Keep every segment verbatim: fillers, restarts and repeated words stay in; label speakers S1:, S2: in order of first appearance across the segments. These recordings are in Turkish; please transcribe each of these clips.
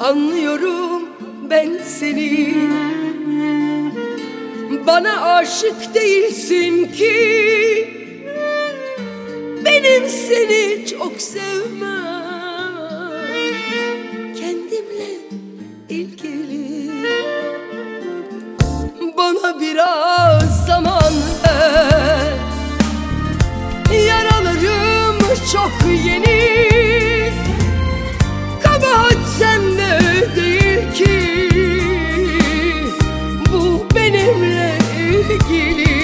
S1: Anlıyorum ben seni, bana aşık değilsin ki. Benim seni çok sevmem kendimle ilgili. Bana biraz zaman ver, yaralarım çok yeni. Kabahat sende değil ki, bu benimle ilgili.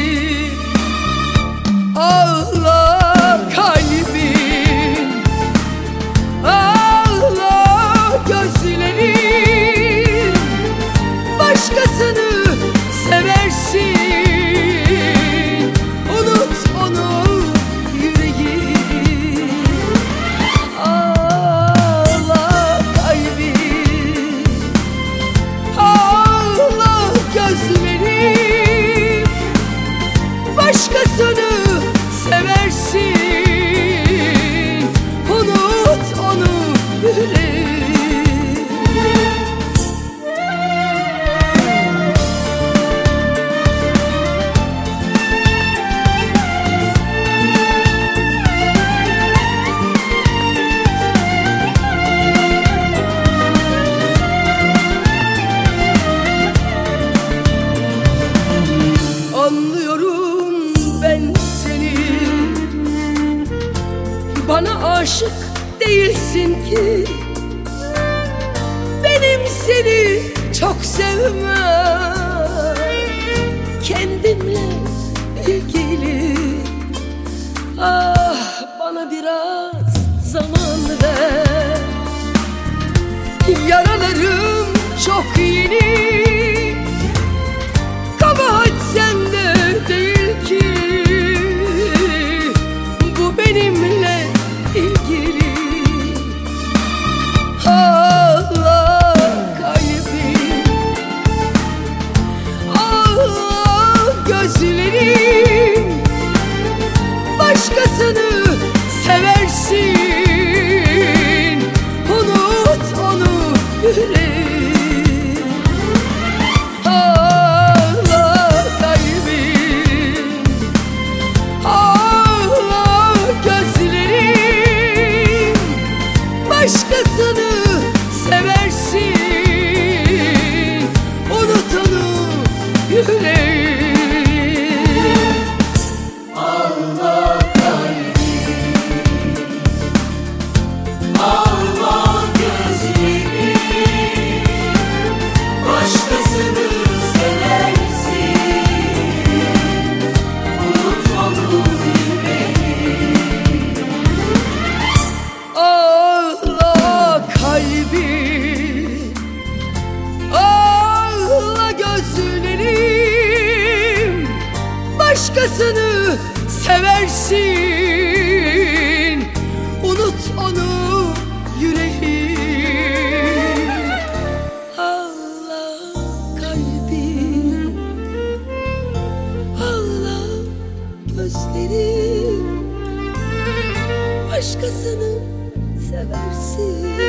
S1: Ağla kalbim, ağla gözlerim. Başkasını seversin, unut onu yüreğim. Ağla kalbim, ağla gözlerim. Başkasını seversin, unut onu yüreğim. Anlıyorum ben seni, bana aşık değilsin ki. Benim seni çok sevmem kendimle ilgili. Ah, bana biraz zaman ver, yaralarım çok yeni. Kabahat sende değil ki, bu benimle ilgili. Ağla kalbim, ağla gözlerim. Başkasını seversin, unut onu yüreğim. Başkasını seversin, unut onu yüreğim.
S2: Ağla kalbim, ağla gözlerim. Başkasını seversin, unut onu yüreğim.
S1: Kalbim, ağla gözlerim. Başkasını seversin, unut onu yüreğim. Ağla kalbim, ağla gözlerim. Başkasını seversin.